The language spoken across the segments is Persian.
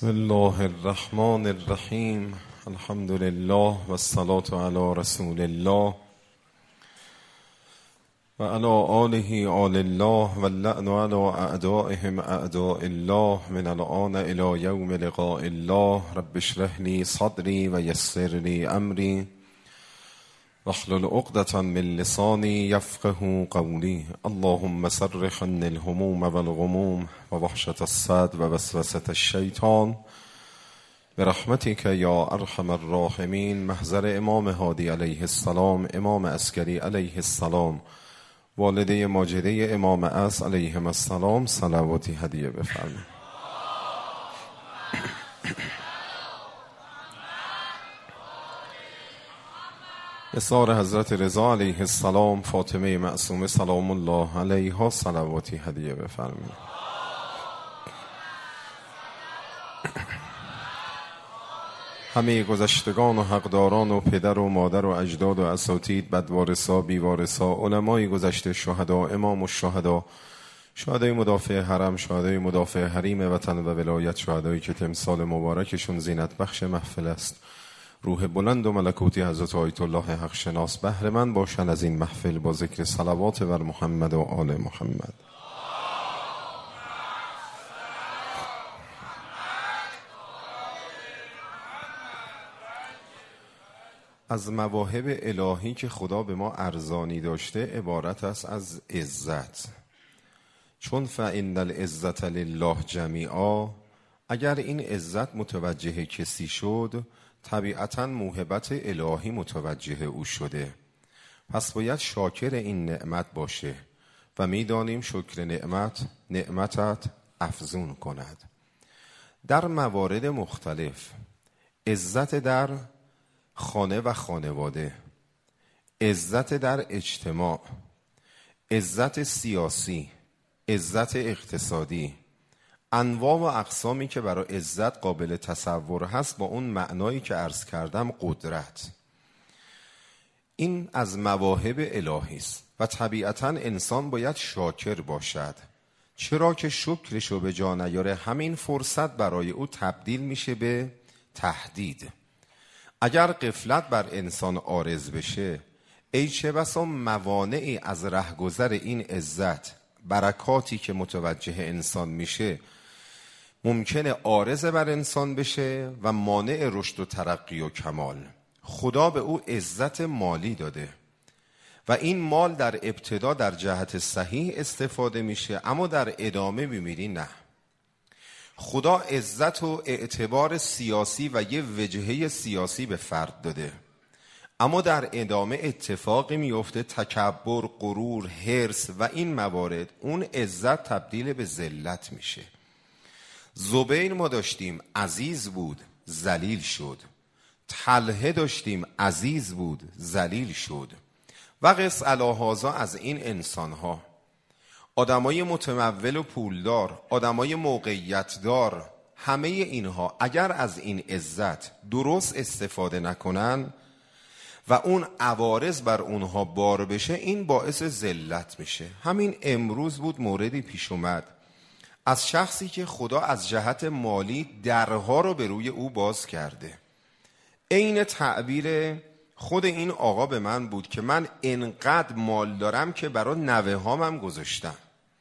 بسم الله الرحمن الرحیم. الحمد لله و الصلاة علی رسول الله و علی آله آل الله و اللعن علی اعدائهم اعداء الله من الآن الی یوم لقاء الله. رب اشرح لی صدری و یسر لی امری واحلل عقدة من لسانی یفقهوا قولی. اللهم صرف عني الهموم والغموم و وحشة الصدر و وسوسة الشیطان برحمتك یا ارحم الراحمین. محضر امام هادی علیه السلام، امام عسکری علیه السلام، والده ماجده امام عص علیهم السلام صلواتی هدیه بفرمایید. اثار حضرت رضا علیه السلام، فاطمه معصومه سلام الله علیها صلواتی هدیه بفرمایید. همه گذشتگان و حقداران و پدر و مادر و اجداد و اساتید، بدوارثا بیوارثا، علمای گذشته، شهدا، امام الشهدا، شهدای مدافع حرم، شهدای مدافع حریم وطن و ولایت، شهدایی که تمثال مبارکشون زینت بخش محفل است، روح بلند و ملکوتی حضرت آیت الله حق شناس بهره مند باشند از این محفل با ذکر صلوات بر محمد و آل محمد. از مواهب الهی که خدا به ما ارزانی داشته عبارت است از عزت. چون فإن العزة لله جمیعا، اگر این عزت متوجه کسی شد طبیعتاً موهبت الهی متوجه او شده، پس باید شاکر این نعمت باشه و میدانیم شکر نعمتت افزون کند. در موارد مختلف، عزت در خانه و خانواده، عزت در اجتماع، عزت سیاسی، عزت اقتصادی، انواع و اقسامی که برای عزت قابل تصور هست با اون معنایی که عرض کردم قدرت، این از مواهب الهی است و طبیعتاً انسان باید شاکر باشد، چرا که شکرشو به جا نیاره همین فرصت برای او تبدیل میشه به تهدید. اگر غفلت بر انسان عارض بشه، ای چه بسا موانعی از رهگذر این عزت، برکاتی که متوجه انسان میشه ممکنه عارض بر انسان بشه و مانع رشد و ترقی و کمال. خدا به او عزت مالی داده و این مال در ابتدا در جهت صحیح استفاده میشه، اما در ادامه میبینی نه. خدا عزت و اعتبار سیاسی و یه وجهه سیاسی به فرد داده، اما در ادامه اتفاقی میفته، تکبر، غرور، حرص و این موارد، اون عزت تبدیل به ذلت میشه. زبیر ما داشتیم عزیز بود ذلیل شد، طلحه داشتیم عزیز بود ذلیل شد و قس علی هذا. از این انسانها، آدمای متمول و پولدار، آدمای موقعیت دار، همه اینها اگر از این عزت درست استفاده نکنن و اون عوارض بر اونها بار بشه، این باعث ذلت میشه. همین امروز بود موردی پیش اومد از شخصی که خدا از جهت مالی درها رو به روی او باز کرده. عین تعبیر خود این آقا به من بود که من انقدر مال دارم که برای نوه هامم گذاشتم.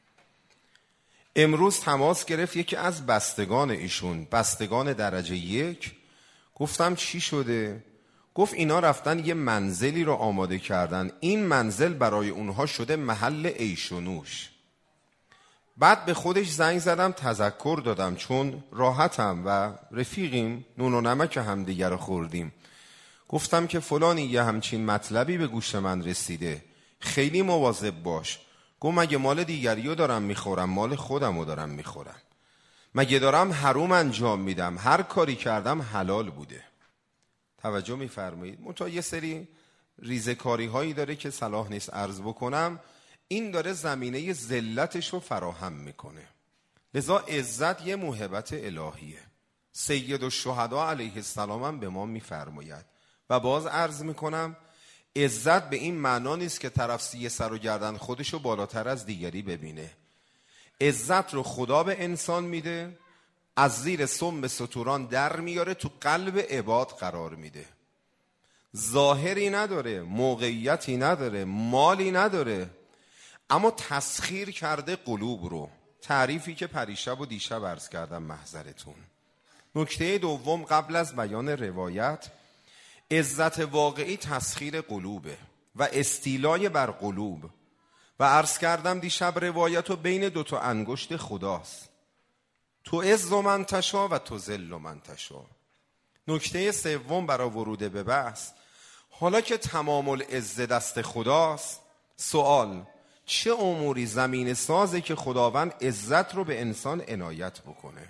امروز تماس گرفت یکی از بستگان ایشون، بستگان درجه 1. گفتم چی شده؟ گفت اینا رفتن یه منزلی رو آماده کردن، این منزل برای اونها شده محل عیش و نوش. بعد به خودش زنگ زدم، تذکر دادم، چون راحتم و رفیقیم، نون و نمک همدیگه رو خوردیم. گفتم که فلانی یه همچین مطلبی به گوش من رسیده، خیلی مواظب باش. گفت مگه مال دیگریو دارم میخورم؟ مال خودمو دارم میخورم. مگه دارم حروم انجام میدم؟ هر کاری کردم حلال بوده. توجه میفرمایید؟ منتها یه سری ریزکاری هایی داره که صلاح نیست عرض بکنم، این داره زمینه ذلتش رو فراهم میکنه. لذا عزت یه موهبت الهیه. سید الشهدا علیه السلام هم به ما میفرماید و باز عرض میکنم عزت به این معنا نیست که طرف سی سر و گردن خودشو بالاتر از دیگری ببینه. عزت رو خدا به انسان میده از زیر سم ستوران در میاره، تو قلب عباد قرار میده. ظاهری نداره، موقعیتی نداره، مالی نداره، اما تسخیر کرده قلوب رو. تعریفی که پریشب و دیشب عرض کردم محضرتون. نکته دوم قبل از بیان روایت، عزت واقعی تسخیر قلوبه و استیلای بر قلوب. و عرض کردم دیشب روایت رو بین دوتا انگشت خداست، تو عز من تشا و تو ذل من تشا. نکته سوم برای ورود به بحث، حالا که تمام العز دست خداست، سوال چه اموری زمین سازه که خداوند عزت رو به انسان عنایت بکنه؟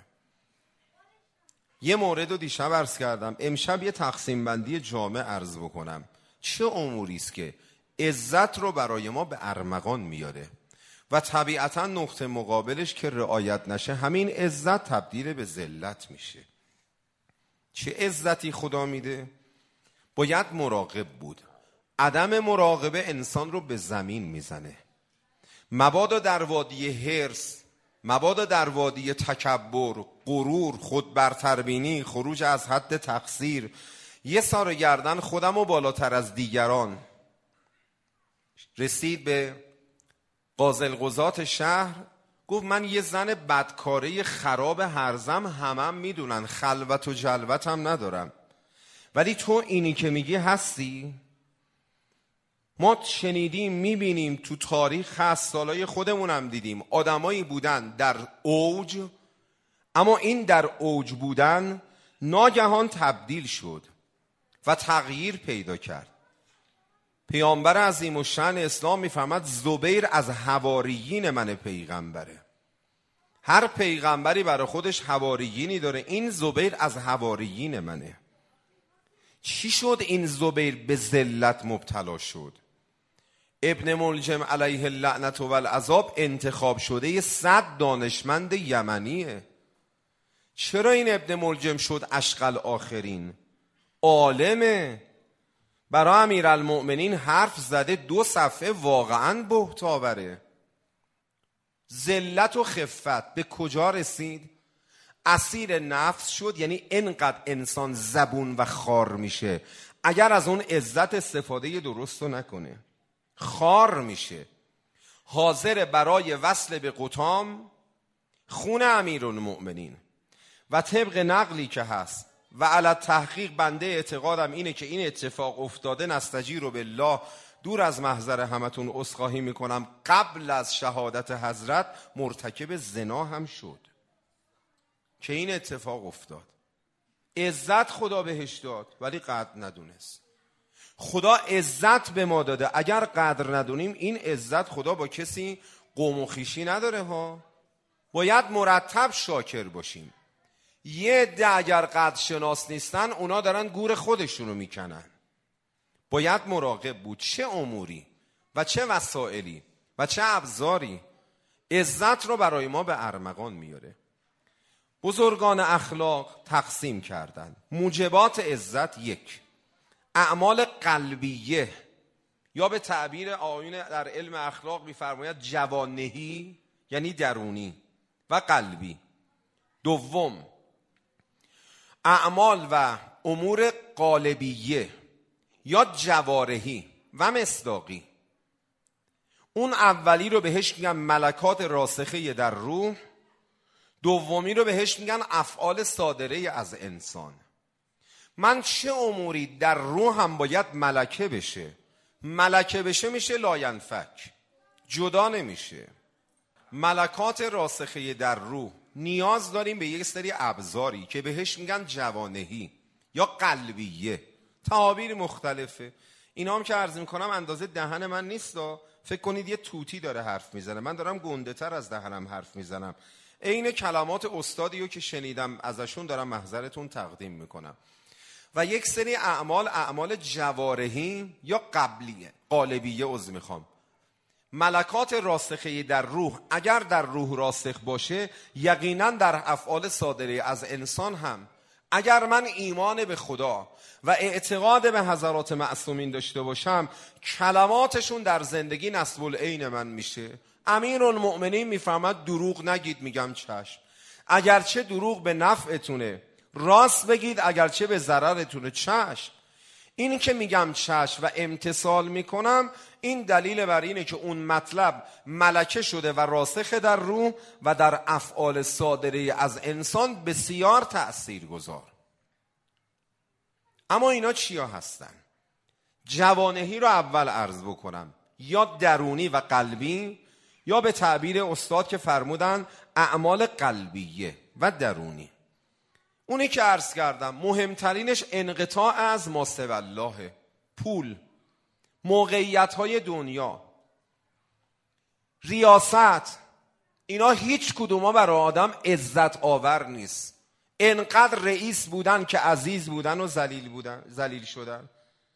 یه مورد رو دیشب عرض کردم، امشب یه تقسیم بندی جامع عرض بکنم. چه اموری است که عزت رو برای ما به ارمغان میاره و طبیعتا نقطه مقابلش که رعایت نشه همین عزت تبدیل به ذلت میشه. چه عزتی خدا میده؟ باید مراقب بود. عدم مراقبه انسان رو به زمین میزنه. مبادا در وادی حرص، مبادا در وادی تکبر، غرور، خود برتربینی، خروج از حد تقصیر، یه سار گردن خودم رو بالاتر از دیگران. رسید به قاضی القضات شهر، گفت من یه زن بدکاره خراب هرزم، همم میدونن، خلوت و جلوت هم ندارم، ولی تو اینی که میگی هستی؟ ما شنیدیم، میبینیم تو تاریخ هست، سالای خودمونم دیدیم، آدمایی بودن در اوج، اما این در اوج بودن ناگهان تبدیل شد و تغییر پیدا کرد. پیامبر عظیم الشأن اسلام میفرماد زبیر از حواریین من پیغمبره. هر پیغمبری برای خودش حواریینی داره، این زبیر از حواریین منه. چی شد این زبیر به ذلت مبتلا شد؟ ابن ملجم علیه اللعنت و العذاب انتخاب شده 100 دانشمند یمنیه. چرا این ابن ملجم شد اشقل آخرین؟ عالمه، برای امیرالمؤمنین حرف زده 2 صفحه، واقعا بهت آوره. ذلت و خفت به کجا رسید؟ اسیر نفس شد. یعنی اینقدر انسان زبون و خار میشه اگر از اون عزت استفاده درست رو نکنه، خار میشه. حاضر برای وصل به قطام خون امیرالمؤمنین و طبق نقلی که هست و علی تحقیق بنده اعتقادم اینه که این اتفاق افتاده، نستجیر بالله، دور از محضر همتون عذرخواهی میکنم، قبل از شهادت حضرت مرتکب زنا هم شد که این اتفاق افتاد. عزت خدا بهش داد ولی قدر ندونست. خدا عزت به ما داده، اگر قدر ندونیم این عزت خدا با کسی قوم و خویشی نداره ها. باید مرتب شاکر باشیم. یه عده اگر قدر شناس نیستن اونا دارن گور خودشونو میکنن. باید مراقب بود چه اموری و چه وسائلی و چه ابزاری عزت رو برای ما به ارمغان میاره. بزرگان اخلاق تقسیم کردن موجبات عزت. 1 اعمال قلبیه، یا به تعبیر آیین در علم اخلاق میفرماید جوانهی، یعنی درونی و قلبی. 2 اعمال و امور قالبیه یا جوارحی و مصداقی. اون اولی رو بهش میگن ملکات راسخه در روح، دومی رو بهش میگن افعال صادره از انسان. من چه اموری در روح هم باید ملکه بشه؟ ملکه بشه میشه لاینفک، جدا نمیشه. ملکات راسخه در روح نیاز داریم به یک سری ابزاری که بهش میگن جوانهی یا قلبیه. تعابیر مختلفه. اینا هم که عرض میکنم اندازه دهن من نیست. فکر کنید یه توتی داره حرف میزنه، من دارم گنده تر از دهنم حرف میزنم. عین کلمات استادیو که شنیدم ازشون دارم محضرتون تقدیم میکنم. و یک سری اعمال جوارحی یا قالبیه میخوام. ملکات راسخه در روح اگر در روح راسخ باشه، یقینا در افعال صادره از انسان هم، اگر من ایمان به خدا و اعتقاد به حضرات معصومین داشته باشم، کلماتشون در زندگی نصب العین من میشه. امیرالمؤمنین میفرماد دروغ نگید، میگم چشم. اگرچه دروغ به نفعتونه، راست بگید اگرچه به ضررتونه. چشم. اینی که میگم چشم و امتثال میکنم، این دلیل بر اینه که اون مطلب ملکه شده و راسخ در روح و در افعال صادره از انسان بسیار تأثیر گذار. اما اینا چیا هستن؟ جوانحی رو اول عرض بکنم، یا درونی و قلبی، یا به تعبیر استاد که فرمودن اعمال قلبیه و درونی. اونی که عرض کردم مهمترینش انقطاع از ما سوی الله، پول، موقعیت‌های دنیا، ریاست، اینا هیچ کدوما برای آدم عزت آور نیست. انقدر رئیس بودن که عزیز بودن و ذلیل شدن،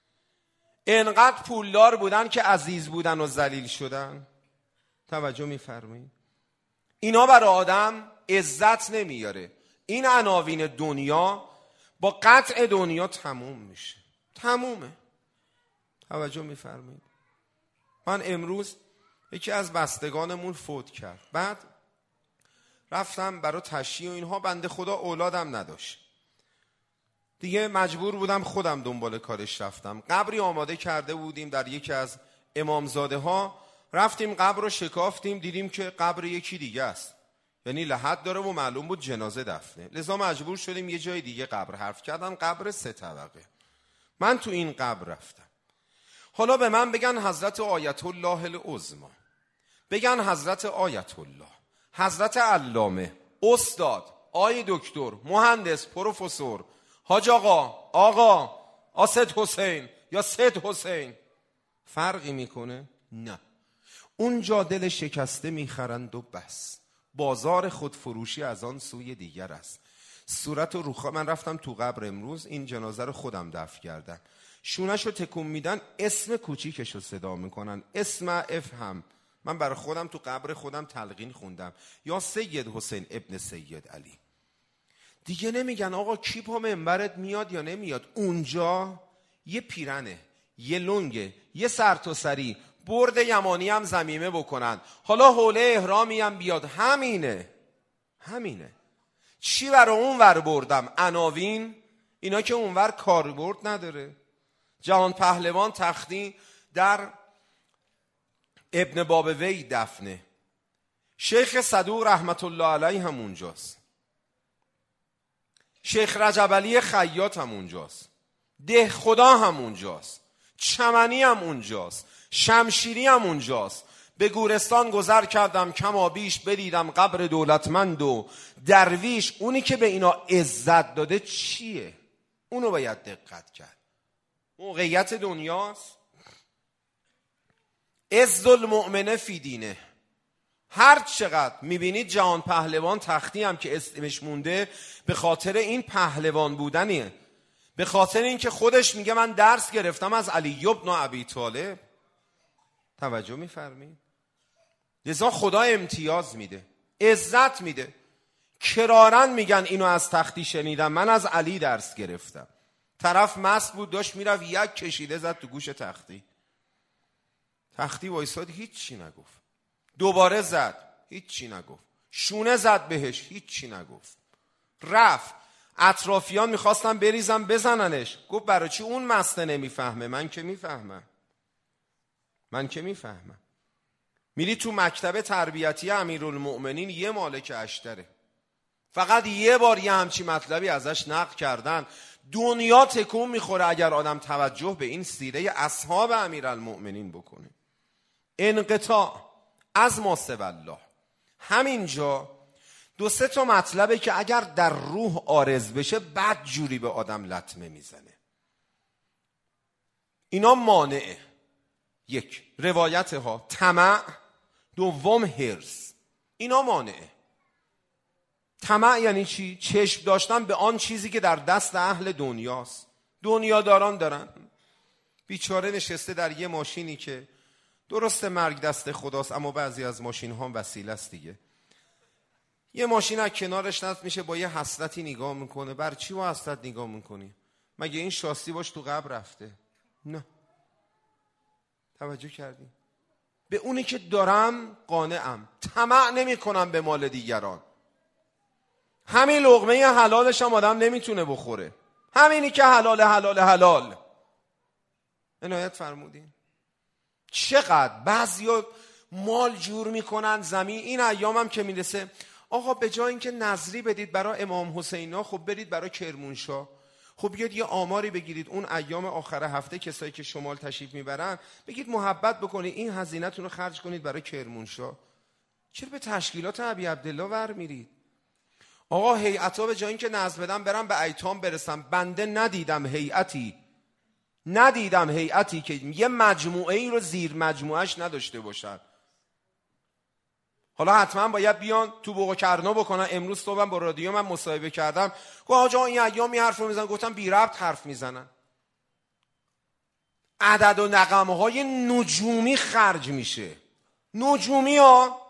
انقدر پولدار بودن که عزیز بودن و ذلیل شدن. توجه می‌فرمایید؟ اینا برای آدم عزت نمیاره. این عناوین دنیا با قطع دنیا تموم میشه، تمومه. توجه می‌فرمایید؟ من امروز یکی از بستگانمون فوت کرد، بعد رفتم برای تشییع و اینها، بنده خدا اولادم نداشت دیگه، مجبور بودم خودم دنبال کارش رفتم. قبری آماده کرده بودیم در یکی از امامزاده ها، رفتیم قبر رو شکافتیم، دیدیم که قبر یکی دیگه است، یعنی لحد داره و معلوم بود جنازه دفنه. لذا مجبور شدیم یه جای دیگه قبر حرف کردن، قبر 3 طبقه. من تو این قبر رفتم. حالا به من بگن حضرت آیت الله العظمی، بگن حضرت آیت الله، حضرت علامه، استاد، آی دکتر، مهندس، پروفسور، حاج آقا آسد حسین یا سید حسین، فرقی میکنه؟ نه. اونجا دل شکسته میخرند و بس، بازار خودفروشی از آن سوی دیگر است. صورت و روخا، من رفتم تو قبر امروز، این جنازه رو خودم دفن کردن، شونش رو تکون میدن، اسم کوچیکش رو صدا میکنن، اسم افهم. من برای خودم تو قبر خودم تلقین خوندم، یا سید حسین ابن سید علی. دیگه نمیگن آقا کی پا منبرت میاد یا نمیاد. اونجا یه پیرنه، یه لنگه، یه سر تا سری، برد یمانی هم زمیمه بکنن، حالا حوله احرامی هم بیاد، همینه. چی برای اون ور بردم؟ عناوین، اینا که اون ور کاربرد نداره. جهان پهلوان تختی در ابن بابوی دفنه، شیخ صدوق رحمت الله علیه هم اونجاست، شیخ رجب علی خیاط هم اونجاست، ده خدا هم اونجاست، چمنی هم اونجاست، شمشیری هم اونجاست. به گورستان گذر کردم کما بیش، بدیدم قبر دولتمند و درویش. اونی که به اینا عزت داده چیه؟ اونو باید دقت کرد. موقعیت دنیاست. عز المؤمنه فی دینه. هر چقدر میبینید جهان پهلوان تختی هم که اسمش مونده، به خاطر این پهلوان بودنیه، به خاطر این که خودش میگه من درس گرفتم از علی ابن ابی طالب. توجه میفرمایید؟ لذا خدا امتیاز میده، عزت میده. کرارن میگن اینو از تختی شنیدم، من از علی درس گرفتم. طرف مست بود داشت میرفت، یک کشیده زد تو گوش تختی وایساد، هیچ چی نگفت. دوباره زد، هیچ چی نگفت. شونه زد بهش، هیچ چی نگفت. رفت. اطرافیان میخواستن بریزن بزننش، گفت برای چی؟ اون مسته نمیفهمه، من که میفهمم. میری تو مکتب تربیتی امیرالمؤمنین، یه مالک اشتره، فقط یه بار یه همچی مطلبی ازش نقل کردن، دنیا تکون میخوره اگر آدم توجه به این سیره اصحاب امیرالمؤمنین بکنه. انقطاع از ما سوی الله. همینجا 2-3 تا مطلبه که اگر در روح عارض بشه بد جوری به آدم لطمه میزنه. اینا مانعه. 1 روایت ها، طمع، 2 حرص. اینا مانعه. طمع یعنی چی؟ چشم داشتن به آن چیزی که در دست اهل دنیاست. دنیاداران دارن. بیچاره نشسته در یه ماشینی که درسته مرگ دست خداست، اما بعضی از ماشین ها وسیله است دیگه. یه ماشین از کنارش نصب میشه، با یه حسرتی نگاه میکنه. بر چی با حسرت نگاه میکنی؟ مگه این شاسی باش تو قبر رفته؟ نه. توجه کردی؟ به اونی که دارم قانعم، طمع نمی کنم به مال دیگران. همین لقمه حلالش هم آدم نمیتونه بخوره، همینی که حلال حلال حلال. عنایت فرمودین. چقدر بعضیا مال جور میکنن زمین. این ایام هم که میرسه آقا به جای اینکه نظری بدید برای امام حسینا، خب برید برای کرمانشاه. خب بیاد یه آماری بگیرید اون ایام آخر هفته کسایی که شمال تشریف میبرن، بگید محبت بکنید این هزینه‌تون رو خرج کنید برای کرمانشاه. چرا به تشکیلات ابی عبدالله ور میرید؟ آقا هیئت‌ها به جای اینکه نظر بدن برن به ایتام برسن. بنده ندیدم هیئتی که یه مجموعه ای رو زیر مجموعهش نداشته باشد. حالا حتما باید بیان تو بوق و کرنا بکنن. امروز صبحم با رادیو من مصاحبه کردم، گفت آقا این ایام این حرف رو میزنن. گفتم بی ربط حرف میزنن. عدد و رقم های نجومی خرج میشه. نجومی ها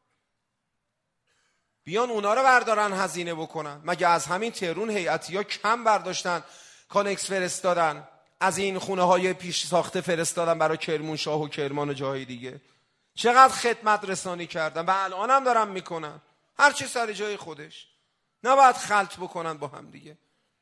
بیان اونا رو بردارن هزینه بکنن. مگه از همین تهرون هیئتی ها کم برداشتن کانکس فرستادن، از این خونه های پیش ساخته فرستادن برای کرمانشاه و کرمان و جاهای دیگه. چقدر خدمت رسانی کردن و الان هم دارن میکنن. هر چی سر جای خودش، نباید خلط بکنن با هم دیگه.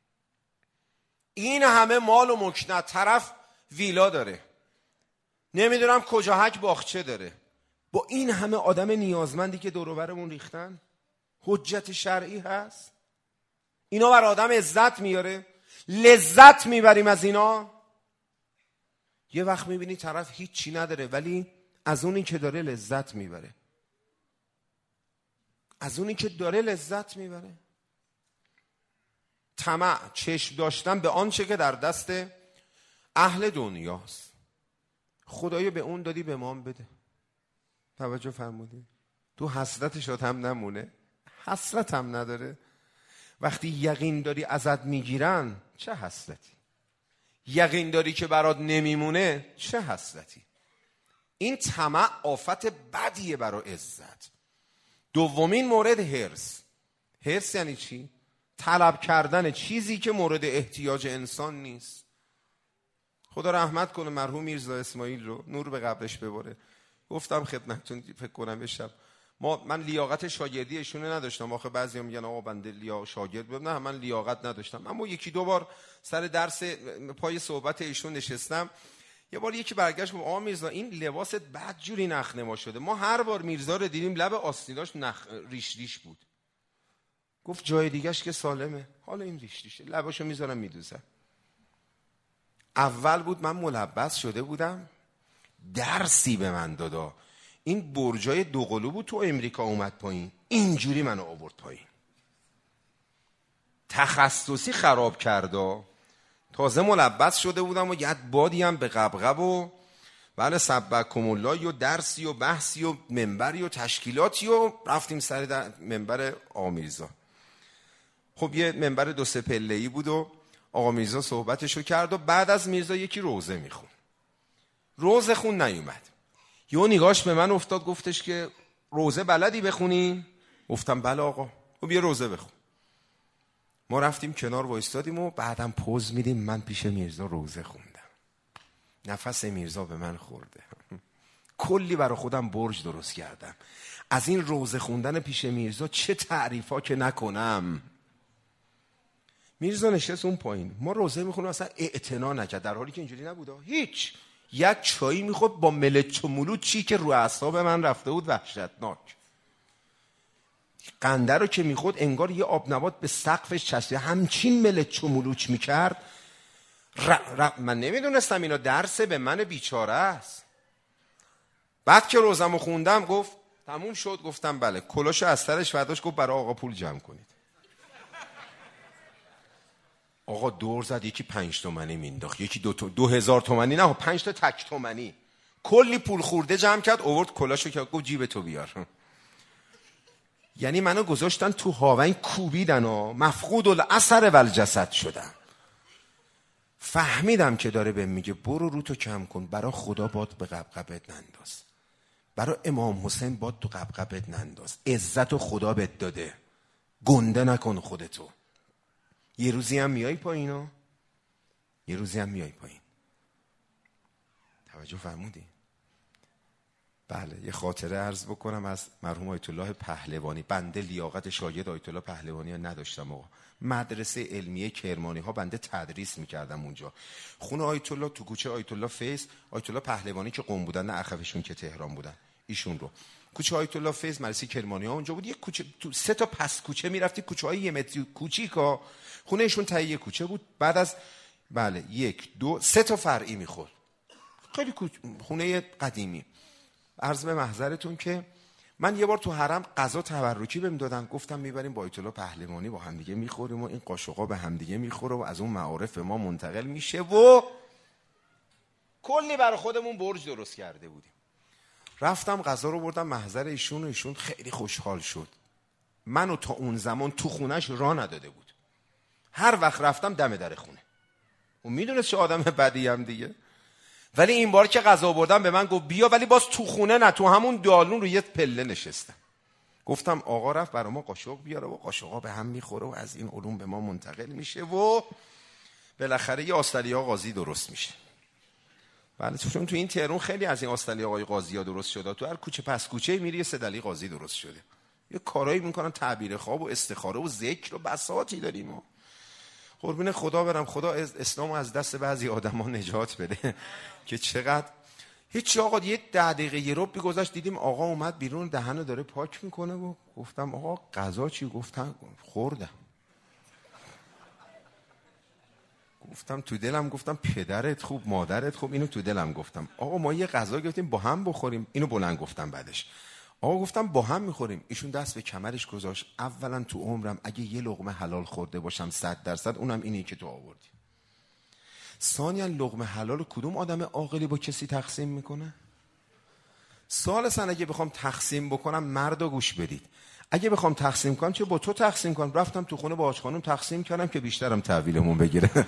این همه مال و مکنت، طرف ویلا داره، نمیدونم کجا هک باغچه داره، با این همه آدم نیازمندی که دور و برمون ریختن، حجت شرعی هست؟ اینا بر آدم عزت میاره؟ لذت میبریم از اینا؟ یه وقت میبینی طرف هیچی نداره ولی از اونی که داره لذت میبره. طمع، چشم داشتن به آنچه که در دست اهل دنیاست. خدایا به اون دادی به ما هم بده. توجه فرمودی؟ تو حسرتش هم نمونه. حسرت هم نداره. وقتی یقین داری ازت میگیرن چه حسرتی، یقین داری که برات نمیمونه چه حسرتی. این طمع آفت بدیه برای عزت. دومین مورد حرص یعنی چی؟ طلب کردن چیزی که مورد احتیاج انسان نیست. خدا رحمت کنه مرحوم میرزا اسماعیل رو، نور به قبرش بباره. گفتم خدمتتون فکر کنم بشم من لیاقت شاگردی ایشون نداشتم. آخه بعضیا میگن آقا بنده شاگرد بودم. نه، من لیاقت نداشتم. اما یکی دو بار سر درس پای صحبت ایشون نشستم. یه بار یکی برگشت گفت آقا میرزا این لباست بد جوری نخنما شده. ما هر بار میرزا رو دیدیم لب آستیناش ریش بود. گفت جای دیگهش که سالمه، حالا این ریشه لباشو میذارم میدوزم. اول بود من ملبس شده بودم، درسی به من دادا. این برجای دوقلو بود تو امریکا اومد پایین، اینجوری منو آورد پایین. تخصصی خراب کرده. تازه ملبس شده بودم و یه بادی هم به قبقب و بله سبکم الله و درسی و بحثی و منبری و تشکیلاتی و رفتیم سر منبر آقا میرزا. خب یه منبر 2-3 پله‌ای بود و آقا میرزا صحبتشو کرد و بعد از میرزا یکی روزه میخون. روزه خون نیومد. یه نگاش به من افتاد، گفتش که روزه بلدی بخونی؟ گفتم بله آقا. خب یه روزه بخون. ما رفتیم کنار وایستادیم و بعدم پوز میدیم من پیش میرزا روزه خوندم. نفس میرزا به من خورده. کلی برای خودم برج درست کردم. از این روزه خوندن پیش میرزا چه تعریفا که نکنم. میرزا نشست اون پایین، ما روزه میخونیم، اصلا اعتنا نکرد، در حالی که اینجوری نبوده. هیچ. یک چایی میخورد با ملچ و ملوچ، چی که رو اعصاب من رفته بود وحشتناک. قنده رو که میخورد انگار یه آب نبات به سقفش چسبیده، همچین ملچ و ملوچ میکرد. من نمیدونستم اینا درس به من بیچاره است. بعد که روزمو خوندم گفت تموم شد. گفتم بله. کلاشو از سرش برداشت، گفت برای آقا پول جمع کنید. آقا دور زد، یکی 5 تومانی مینداخت، یکی 2000 تومانی، نه 5 تا تک تومانی، کلی پول خورده جمع کرد، آورد کلاشو که گفت جیب تو بیار. یعنی منو گذاشتن تو هاون کوبیدن و مفقود الاثر والجسد شدم. فهمیدم که داره بهم میگه برو روتو کم کن، برای خدا باد به قبقبت ننداز، برای امام حسین باد تو قبقبت ننداز، عزت و خدا بهت داده، گنده نکن خودتو. یه روزی هم میای پایین. توجه فرمودی؟ بله، یه خاطره عرض بکنم از مرحوم آیت الله پهلوانی. بنده لیاقت شاگرد آیت الله پهلوانی ها نداشتم آقا. مدرسه علمیه کرمانی ها بنده تدریس میکردم اونجا. خونه آیت الله تو کوچه آیت الله فیض، آیت الله پهلوانی که قم بودن، نه اخفشون که تهران بودن، ایشون رو کوچه آیت الله فیض مدرسه کرمانی ها اونجا بود. یه کوچه تو 3 تا پس کوچه میرفتی، کوچه های 1 متری کوچیکا، خونه ایشون تهیه کوچه بود. بعد از 1 2 3 تا فرعی میخورد، خیلی خونه قدیمی. عرض به محضرتون که من یه بار تو حرم غذا تبرکی بهم دادن، گفتم میبریم با آیت الله پهلوانی با هم دیگه میخوریم و این قاشقا به هم دیگه میخوره و از اون معارف ما منتقل میشه و کلی برای خودمون برج درست کرده بودیم. رفتم غذا رو بردم محضر ایشون و ایشون خیلی خوشحال شد. منو تا اون زمان تو خونش راه نداده بود، هر وقت رفتم دم در خونه. اون میدونست چه آدم بدی هم دیگه. ولی این بار که غذا بردم به من گفت بیا، ولی باز تو خونه نه، تو همون دالون رو یه پله نشستم. گفتم آقا رفت برای ما قاشق بیاره و قاشقا به هم میخوره و از این علوم به ما منتقل میشه و بالاخره یه آستریا قاضی درست میشه. بله، چون تو این تهران خیلی از این آستریا قاضی ها درست شده، تو هر کوچه پس کوچه میری یه سدلی قاضی درست شده. یه کارایی میکنن، تعبیر خواب و استخاره و ذکر و بساطی داریم ما. قربون خدا برم، خدا اسلام از دست بعضی آدما نجات بده که چقدر هیچ. آقا یه 10 دقیقه یه ربع گذشت دیدیم آقا اومد بیرون دهنو داره پاک میکنه و گفتم آقا غذا چی؟ گفتم خوردم. گفتم تو دلم، گفتم پدرت خوب مادرت خوب، اینو تو دلم گفتم آقا ما یه غذا گرفتیم با هم بخوریم. اینو بلند گفتم بعدش. آقا گفتم با هم میخوریم. ایشون دست به کمرش گذاشت. اولا تو عمرم اگه یه لقمه حلال خورده باشم 100% اونم اینی که تو آوردی. ثانیا لقمه حلال کدوم آدم عاقلی با کسی تقسیم میکنه؟ ثالثا اگه بخوام تقسیم بکنم، مردا گوش بدید، اگه بخوام تقسیم کنم چه با تو تقسیم کنم؟ رفتم تو خونه با حاج خانم تقسیم کردم که بیشترم تحویلمون بگیره.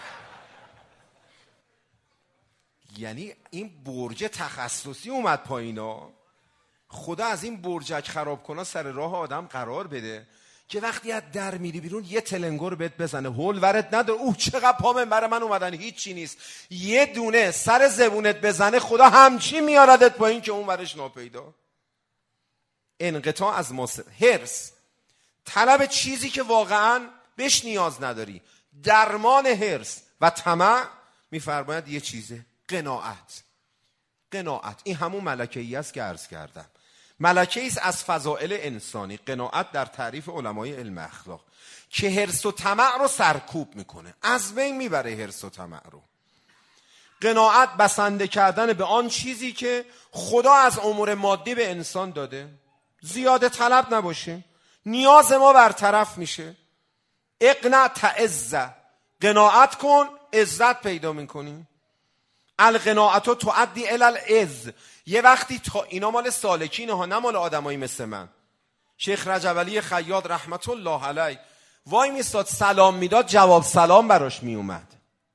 یعنی این برج تخصصی اومد پایینا. خدا از این برجک خراب کنه سر راه آدم قرار بده که وقتی از در میری بیرون یه تلنگر بهت بزنه، هول ورت نداره. اوه چقدر پا منبر من اومدن، هیچی نیست. یه دونه سر زبونت بزنه خدا همچی میاردت پایین که اون ورش ناپیدا. انقطاع از حرص، طلب چیزی که واقعا بهش نیاز نداری. درمان حرص و طمع میفرماید یه چیزه، قناعت. قناعت این همون ملکه‌ای است که عرض کردم، ملکه‌ای است از فضائل انسانی. قناعت در تعریف علمای علم اخلاق که حرص و طمع رو سرکوب میکنه، از بین میبره حرص و طمع رو. قناعت بسنده کردن به آن چیزی که خدا از امور مادی به انسان داده، زیاده طلب نباشه، نیاز ما برطرف میشه. اقنع تعز، قناعت کن عزت پیدا میکنی. القناعت تؤدی الی العز. یه وقتی تا اینا مال سالکینه ها، نه مال آدمایی مثل من. شیخ رجب علی خیاط رحمت الله علیه وای میستاد سلام میداد، جواب سلام براش میومد.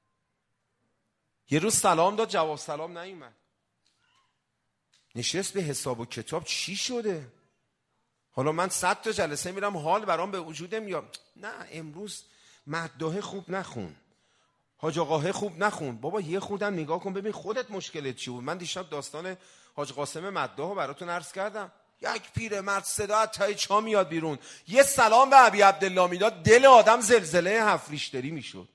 یه روز سلام داد جواب سلام نیومد، نشست به حساب و کتاب چی شده. حالا من 100 تا جلسه میرم حال برام به وجود میاد، نه امروز مداح خوب نخون، حاج آقاه خوب نخون. بابا یه خودم نگاه کن ببین خودت مشکلت چی بود. من دیشب داستان حاج قاسم مداحو براتون عرض کردم. یک پیرمرد صدا از تای چا میاد بیرون، یه سلام به ابی عبدالله میداد، دل آدم زلزله 7 ریشتری میشد.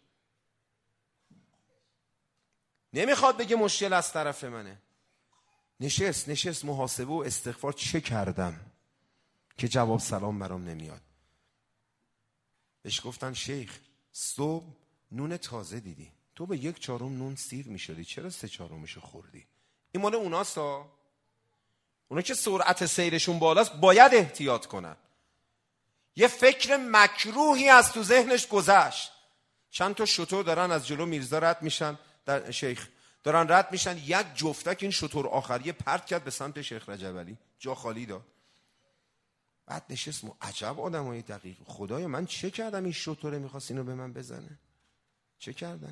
نمیخواد بگه مشکل از طرف منه. نشست محاسبه و استغفار، چه کردم که جواب سلام برام نمیاد. بهش گفتن شیخ صبح نون تازه دیدی، تو به 1/4 نون سیر میشدی، چرا 3/4 خوردی؟ این مال اوناسا، اونا که سرعت سیرشون بالاست باید احتیاط کنن. یه فکر مکروهی از تو ذهنش گذشت. چند تا شتر دارن از جلو میرزا رد میشن، در شیخ دارن رد میشن، یک جفتک این شتر آخریه پرت کرد به سمت شیخ رجب علی، جا خالی داد. بعد نشست عجب آدمای دقیق، خدایا من چه کردم این شتره میخواست اینو به من بزنه؟ چه کردن؟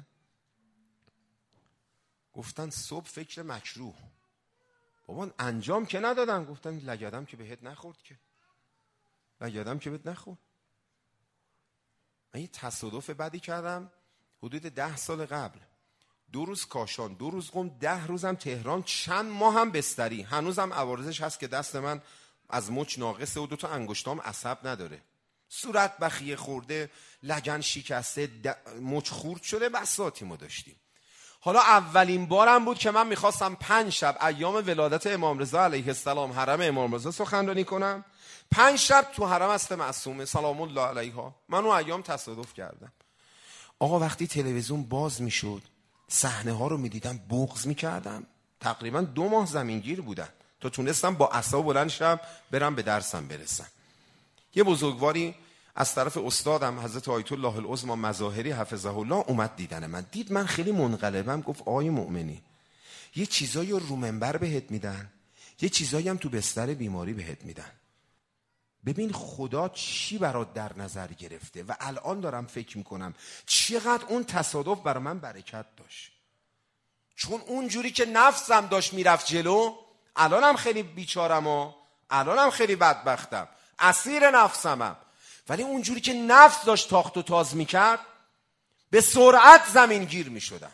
گفتن صبح فکر مکروه. بابا انجام که ندادن. گفتن لگدم که بهت نخورد، که لگدم که بهت نخورد. من یه تصادف بدی کردم حدود 10 سال قبل. 2 روز کاشان، 2 روز قم، 10 روزم تهران، چند ماه هم بستری. هنوزم عوارضش هست که دست من از مچ ناقصه و 2 تا انگشتام عصب نداره، صورت بخیه خورده، لگن شکسته، مچ خورد شده، بساطی ما داشتیم. حالا اولین بارم بود که من میخواستم 5 شب ایام ولادت امام رضا علیه السلام حرم امام رضا سخنرانی کنم. 5 شب تو حرم است معصومه سلام الله علیها. من اون ایام تصادف کردم. آقا وقتی تلویزیون باز میشد صحنه ها رو میدیدم بغض میکردم. تقریبا 2 ماه زمینگیر بودن تا تونستم با عصا بلند شم برم به درسم برسم. یه بزرگواری از طرف استادم حضرت آیت الله العظمی مظاهری حفظه الله اومد دیدن من. دید من خیلی منقلبم، گفت آقای مؤمنی یه چیزایی رو منبر بهت میدن، یه چیزایی هم تو بستر بیماری بهت میدن. ببین خدا چی برات در نظر گرفته. و الان دارم فکر میکنم چقدر اون تصادف برای من برکت داشت، چون اونجوری که نفسم داشت میرفت جلو، الانم خیلی بیچارم و الانم خیلی بدبختم، اسیر نفسمم، ولی اونجوری که نفس داشت تاخت و تاز میکرد به سرعت زمین گیر میشدم.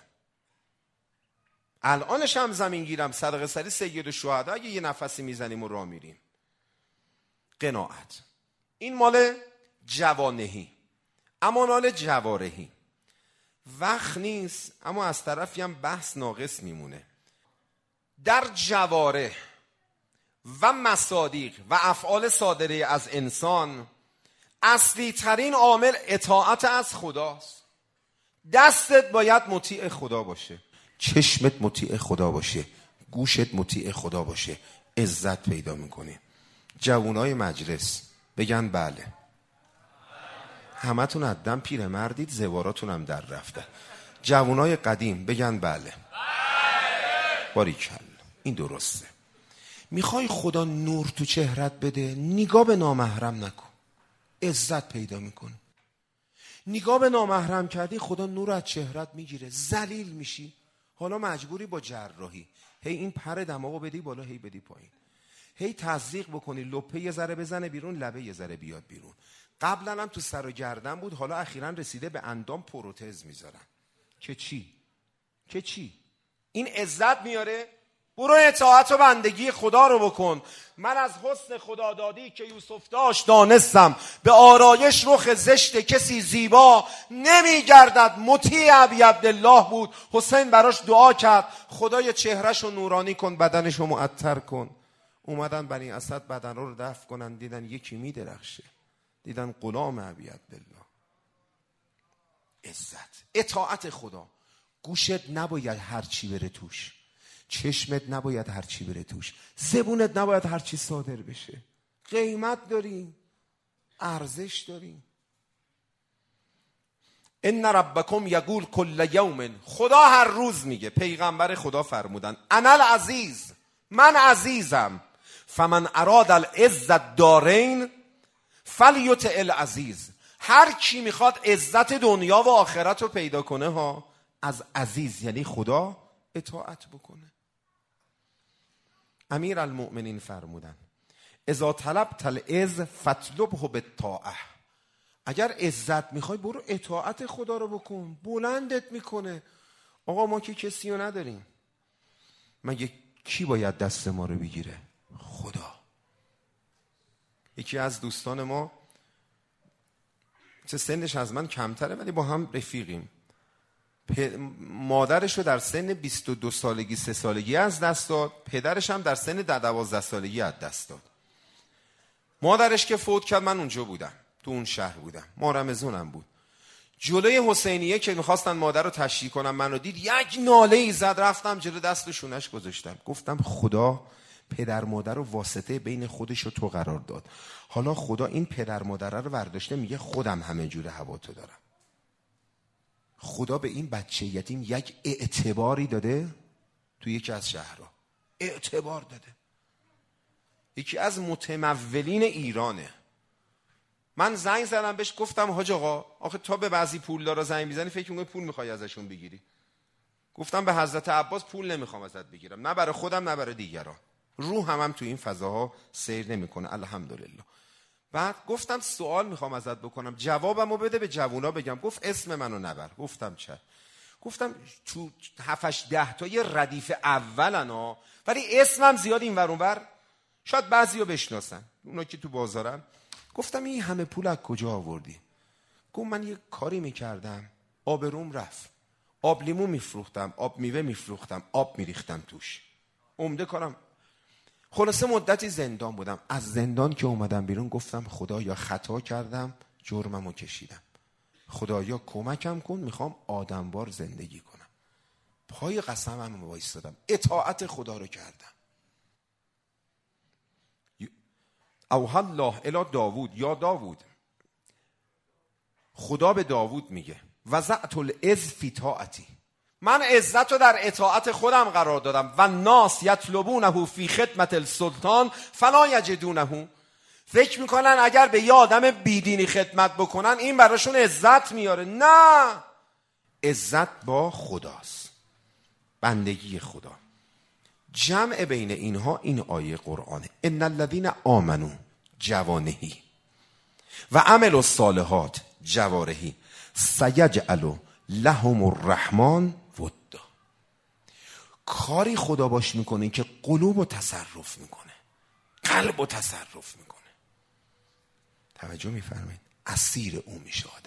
الانش هم زمین گیرم، صدقه سری سید الشهدا اگه یه نفسی میزنیم و راه میریم. قناعت این مال جوانهی، اما مال جوارحی وقت نیست، اما از طرفی هم بحث ناقص میمونه. در جوارح و مصادیق و افعال صادره از انسان اصلی ترین عامل اطاعت از خداست. دستت باید مطیع خدا باشه، چشمت مطیع خدا باشه، گوشت مطیع خدا باشه، عزت پیدا میکنی. جوانای مجلس بگن بله. همتون عدم پیرمردید، زواراتون هم در رفته. جوانای قدیم بگن بله. باریکلا، این درسته. میخوای خدا نور تو چهرت بده، نگاه به نامحرم نکن، عزت پیدا میکنی. نگاه به نامحرم کردی خدا نور از چهرت میگیره، ذلیل میشی. حالا مجبوری با جراحی هی این پر دماغو بدی بالا هی بدی پایین، هی تزریق بکنی، لپه یه ذره بزنه بیرون، لبه یه ذره بیاد بیرون. قبلا هم تو سر و گردن بود، حالا اخیراً رسیده به اندام پروتز میذارن. که چی؟ این عزت میاره؟ برو اطاعت و بندگی خدا رو بکن. من از حسن خدادادی که یوسف داشت دانستم به آرایش رخ زشت کسی زیبا نمیگردد. مطیع ابی عبدالله بود، حسین براش دعا کرد خدای چهرش رو نورانی کن، بدنش رو معطر کن. اومدن بنی اسد بدن رو دفن کنن، دیدن یکی میدرخشه، دیدن غلام ابی عبدالله. عزت، اطاعت خدا. گوشت نباید هر چی بره توش، چشمت نباید هر چی بره توش، زبونت نباید هر چی صادر بشه. قیمت داریم، ارزش داریم. ان ربکم یقول کل یوم، خدا هر روز میگه، پیغمبر خدا فرمودن انا العزیز، من عزیزم، فمن اراد العزت دارین فلیطع العزیز. هر کی میخواد عزت دنیا و آخرت رو پیدا کنه ها، از عزیز یعنی خدا اطاعت بکنه. امیر المؤمنین فرمودن اذا طلبت العز فاطلبه بالطاعه. اگر عزت میخوای برو اطاعت خدا رو بکن، بلندت میکنه. آقا ما که کسی رو نداریم، مگه کی باید دست ما رو بگیره؟ خدا. یکی از دوستان ما چه سنش از من کمتره ولی با هم رفیقیم، مادرش رو در سن 22 سالگی 3 سالگی از دست داد، پدرش هم در سن 12 سالگی از دست داد. مادرش که فوت کرد من اونجا بودم، تو اون شهر بودم، ما رمضانم بود. جلوی حسینیه که میخواستن مادر رو تشییع کنم منو دید، یک ناله ای زد، رفتم جلو دست و شونش گذاشتم، گفتم خدا پدر مادر رو واسطه بین خودش و تو قرار داد، حالا خدا این پدر مادر رو برداشته میگه خودم همه جور هوا تو دارم. خدا به این بچه یتیم یک اعتباری داده، تو یکی از شهرها اعتبار داده. یکی از متمولین ایرانه. من زنگ زدم بهش گفتم حاج آقا آخه تا به بعضی پولدارا زنگ میزنی فکر می‌کنی پول میخوای ازشون بگیری. گفتم به حضرت عباس پول نمیخوام ازت بگیرم، نه برای خودم نه برای دیگران. روحم هم تو این فضاها سیر نمیکنه الحمدلله. بعد گفتم سوال میخوام ازت بکنم، جوابمو بده به جوونا بگم. گفت اسم منو نبر. گفتم چه؟ گفتم تو 7-10 تا یه ردیف اولن ها، ولی اسمم زیاد این ور اون ور، شاید بعضی‌ها بشناسن اونا که تو بازارن. گفتم این همه پول از کجا آوردی؟ گفت من یه کاری میکردم آبروم رفت، آب لیمو میفروختم، آب میوه میفروختم، آب میریختم توش، عمده کارم. خلاصه مدتی زندان بودم. از زندان که اومدم بیرون گفتم خدایا خطا کردم، جرممو کشیدم، خدایا کمکم کن، میخوام آدموار زندگی کنم. پای قسمم وایسادم، اطاعت خدا رو کردم. اوحی الله الی داوود، یا داوود، خدا به داوود میگه وضعت العز فی طاعتی، من عزت رو در اطاعت خودم قرار دادم. و ناس یطلبونه فی خدمت السلطان فلا یجدونه، فکر میکنن اگر به یه آدم بیدینی خدمت بکنن این براشون عزت میاره. نه، عزت با خداست، بندگی خدا. جمع بین اینها این آیه قرآنه، ان الذین آمنوا جوانهی و عملوا الصالحات جوارحی سیجعل لهم الرحمن ودا. کاری خدا باش میکنه که قلوب رو تصرف میکنه، قلب رو تصرف میکنه. توجه میفرمایید؟ اسیر او میشه آدم.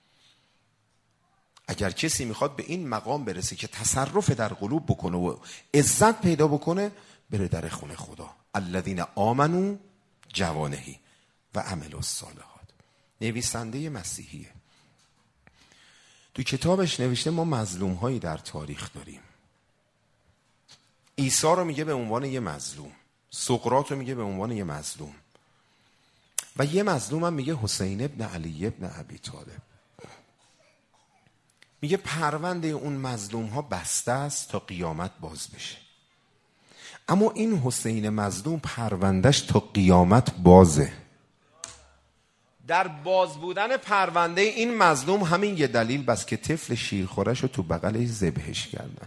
اگر کسی میخواد به این مقام برسه که تصرف در قلوب بکنه و عزت پیدا بکنه، بره در خونه خدا. الذین آمنوا جوانهی و عملوا الصالحات. نویسنده مسیحیه، تو کتابش نوشته ما مظلوم هایی در تاریخ داریم. عیسی رو میگه به عنوان یه مظلوم، سقراط رو میگه به عنوان یه مظلوم، و یه مظلوم هم میگه حسین ابن علی ابن ابی طالب. میگه پرونده اون مظلوم ها بسته است تا قیامت باز بشه، اما این حسین مظلوم پروندهش تا قیامت بازه. در باز بودن پرونده این مظلوم همین یه دلیل بس که طفل شیرخورش رو تو بغلش ذبحش کردن.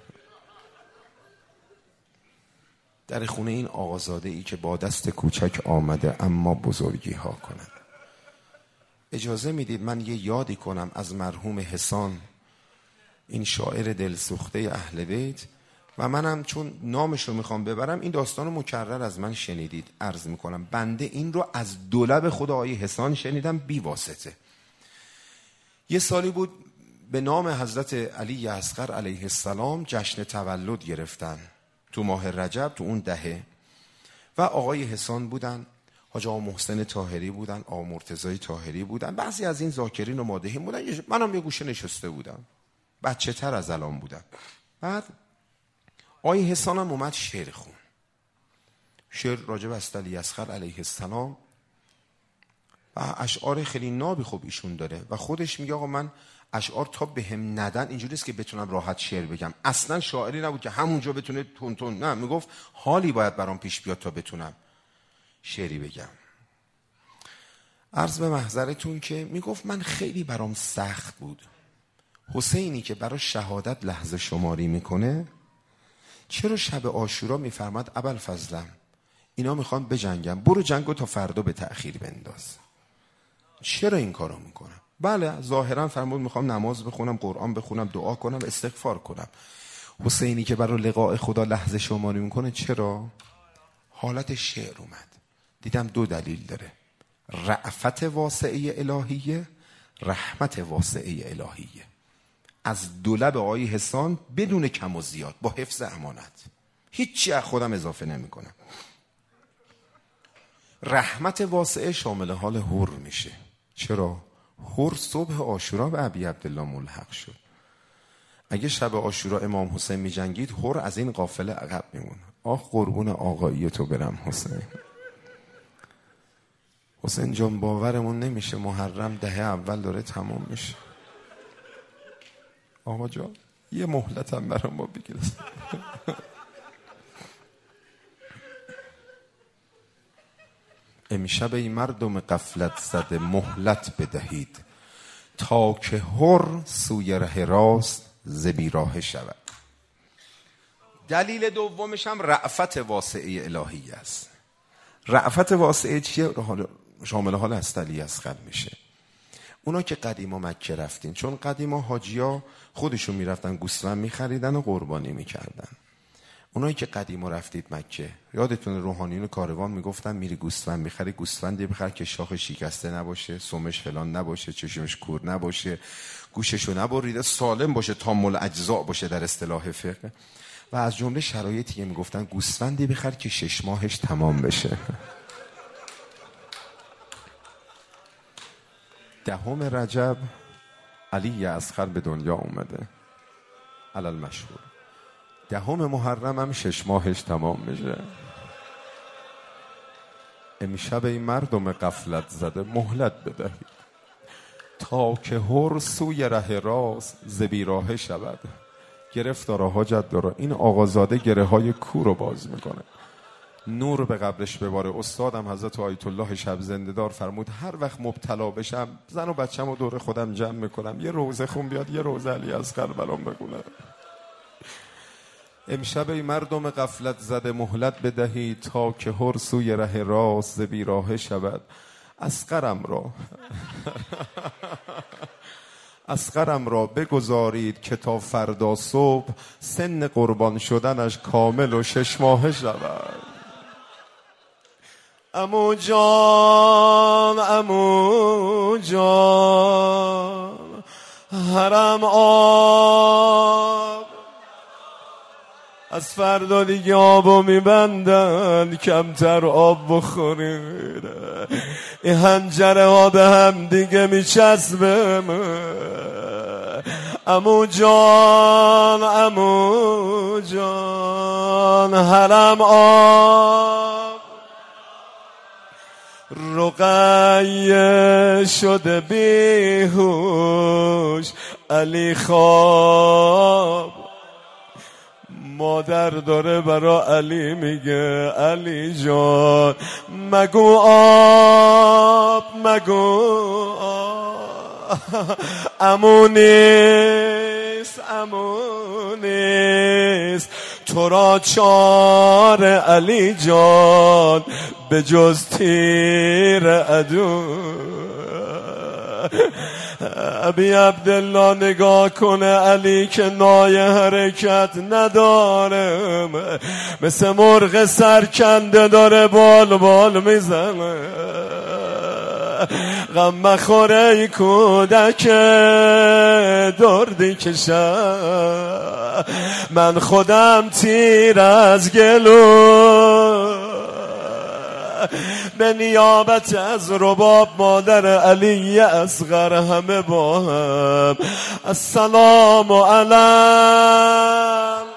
در خونه این آقازاده ای که با دست کوچک آمده اما بزرگی ها کند. اجازه میدید من یه یادی کنم از مرحوم حسان، این شاعر دلسوخته اهل بیت، و منم چون نامش رو میخوام ببرم این داستان رو مکرر از من شنیدید. عرض میکنم بنده این رو از دولب خود آقای حسان شنیدم بی واسطه. یه سالی بود به نام حضرت علی اصغر علیه السلام جشن تولد گرفتن تو ماه رجب، تو اون دهه، و آقای حسان بودن، حاج آقا محسن طاهری بودن، آقا مرتضی طاهری بودن، بعضی از این ذاکرین و مادحین بودن، منم یه گوشه نشسته بودم، بچه تر از الان بودم. بعد آقای حسان هم اومد شعر خون، شعر راجب است علی اصغر علیه السلام و اشعار خیلی نابی خوب ایشون داره و خودش میگه آقا من اشعار تا بهم ندن اینجوری است که بتونم راحت شعر بگم. اصلا شاعری نبود که همونجا بتونه تون تون، نه، میگفت حالی باید برام پیش بیاد تا بتونم شعری بگم. عرض به محضرتون که میگفت من خیلی برام سخت بود حسینی که برای شهادت لحظه شماری میکنه، چرا شب عاشورا میفرماد ابوالفضلم اینا میخوان بجنگن، برو جنگو تا فردا به تأخیر بنداز. چرا این کارو میکنم؟ بله ظاهرا فرمود میخوام نماز بخونم، قرآن بخونم، دعا کنم، استغفار کنم. حسینی که برای لقاء خدا لحظه شماری میکنه، چرا؟ حالت شعر اومد. دیدم دو دلیل داره، رأفت واسعه الهیه، رحمت واسعه الهیه. از دولب آقای حسان بدون کم و زیاد، با حفظ امانت، هیچی از خودم اضافه نمی کنم. رحمت واسعه شامل حال حر میشه. چرا؟ حر صبح عاشورا به ابی عبدالله ملحق شد. اگه شب عاشورا امام حسین می جنگید، حر از این قافله عقب میمون. آخ قربون آقایی تو برم حسین. حسین جان باورمون نمیشه محرم دهه اول داره تمام میشه. آقا جان یه مهلت هم برام ما بگیر. امشب ای مردم غفلت زده مهلت بدهید، تا که حر سوی ره راست ز بیراه شود. دلیل دومش هم رأفت واسعه الهی است. رأفت واسعه چیه؟ شامل حال است علی اصغر میشه. اونا که قدیما مکه رفتین، چون قدیما حاجیا خودشون میرفتن گوسفند میخریدن و قربانی میکردن. اونایی که قدیما رفتید مکه، یادتون روحانیون کاروان میگفتن میری گوسفند میخری، گوسفندی بخر که شاخ شکسته نباشه، سمش فلان نباشه، چشمش کور نباشه، گوششو نبریده، سالم باشه، تامل اجزا باشه در اصطلاح فقه. و از جمله شرایطی که میگفتن گوسفندی بخر که 6 ماهش تمام بشه. 10 رجب علی اصغر به دنیا اومده علل مشهور. 10 محرم هم 6 ماهش تمام میشه. امشب این مردم غفلت زده مهلت بدهید تا که هر سوی ره راست ز بیراهه شود. گرفتارا حاجت داره، این آقازاده گره های کو رو باز میکنه. نور به قبرش بباره. استادم حضرت آیت الله شب زنده‌دار فرمود هر وقت مبتلا بشم زن و بچه‌مو و دور خودم جمع میکنم، یه روزه خون بیاد یه روزه علی اصغر برام بگونه. امشب ای مردم غفلت زده مهلت بدهید تا که هر سوی ره راست ز بیراهه شود. اصغرم را بگذارید که تا فردا صبح سن قربان شدنش کامل و 6 ماهه شود. عمو جان عمو جان حرم آب، از فردا دیگه آبو میبندن کمتر آب بخورید. این حنجره ها به هم دیگه میچسبه. عمو جان عمو جان حرم آب، رقیه شده بیهوش علی خواب. مادر داره برا علی میگه علی جان مگو آب مگو آب. عمو نیست عمو نیست تو را چار علی جان به جز تیر عدو. ابی عبدالله نگاه کنه علی که نای حرکت نداره، مثل مرغ سرکنده داره بال بال میزنه. غم مخوره ای کودک دردی کشم، من خودم تیر از گلو. به نیابت از رباب مادر علی اصغر همه با هم السلام علیکم.